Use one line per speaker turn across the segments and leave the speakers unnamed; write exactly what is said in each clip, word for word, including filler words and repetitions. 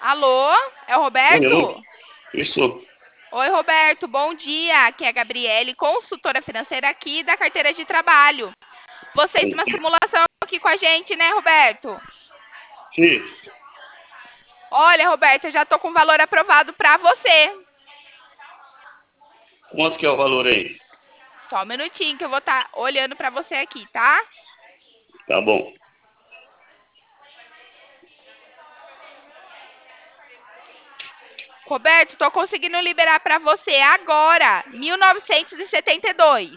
Alô? É o
Oi, alô?
Roberto?
Isso.
Oi, Roberto, bom dia. Aqui é a Gabriele, consultora financeira aqui da carteira de trabalho. Você fez uma simulação aqui com a gente, né, Roberto?
Sim.
Olha, Roberto, eu já tô com o valor aprovado para você.
Quanto que é o valor aí?
Só um minutinho que eu vou estar olhando para você aqui, tá?
Tá bom.
Roberto, tô conseguindo liberar para você agora, mil novecentos e setenta e dois.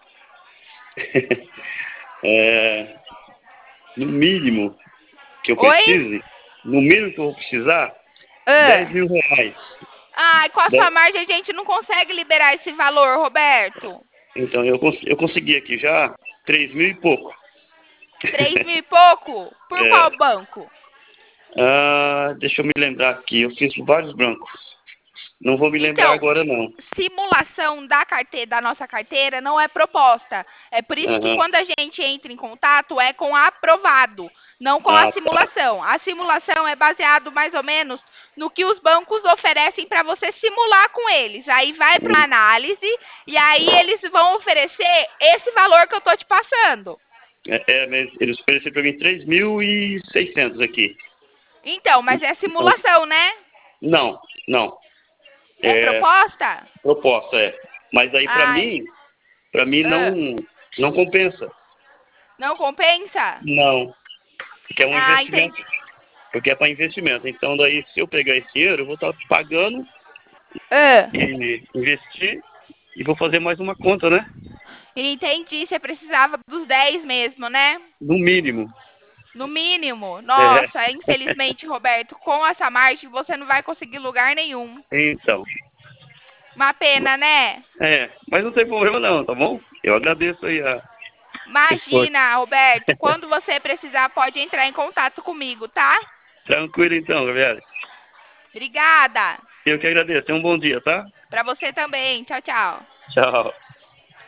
É, no mínimo que eu
Oi?
precise, no mínimo que eu vou precisar, dez
Ah.
mil reais.
Ai, com a sua
Dez-
margem a gente não consegue liberar esse valor, Roberto.
Então, eu, cons- eu consegui aqui já três mil e pouco.
Três mil e pouco? Por
É,
qual banco?
ah, deixa eu me lembrar aqui, eu fiz vários bancos. Não vou me lembrar
Então,
agora, não.
simulação da carteira, da nossa carteira não é proposta. É por isso que
Aham.
quando a gente entra em contato é com aprovado, não com a
Ah, tá.
simulação. A simulação é baseado mais ou menos no que os bancos oferecem para você simular com eles. Aí vai para uma
Hum,
análise e aí eles vão oferecer esse valor que eu tô te passando.
É, é, mas eles ofereceram para mim três mil e seiscentos aqui.
Então, mas é
Então,
simulação, né?
não, não.
É
É
proposta?
proposta, é. Mas aí para
Ai,
mim, para mim
ah,
não, não compensa.
não compensa?
Não, porque é um
Ah,
investimento,
entendi.
porque é para investimento. Então daí se eu pegar esse dinheiro, eu vou estar pagando
Ah,
e investir e vou fazer mais uma conta, né?
entendi. Você precisava dos dez mesmo, né?
No mínimo.
No mínimo.
É.
Nossa, infelizmente, Roberto, com essa margem você não vai conseguir lugar nenhum.
Então,
Uma pena, né?
é, mas não tem problema não, tá bom? Eu agradeço aí a esforço.
Imagina, Roberto, quando você precisar, pode entrar em contato comigo, tá?
Tranquilo então, Gabriela.
Obrigada.
Eu que agradeço. Tenha um bom dia, tá?
Pra você também. Tchau, tchau.
Tchau.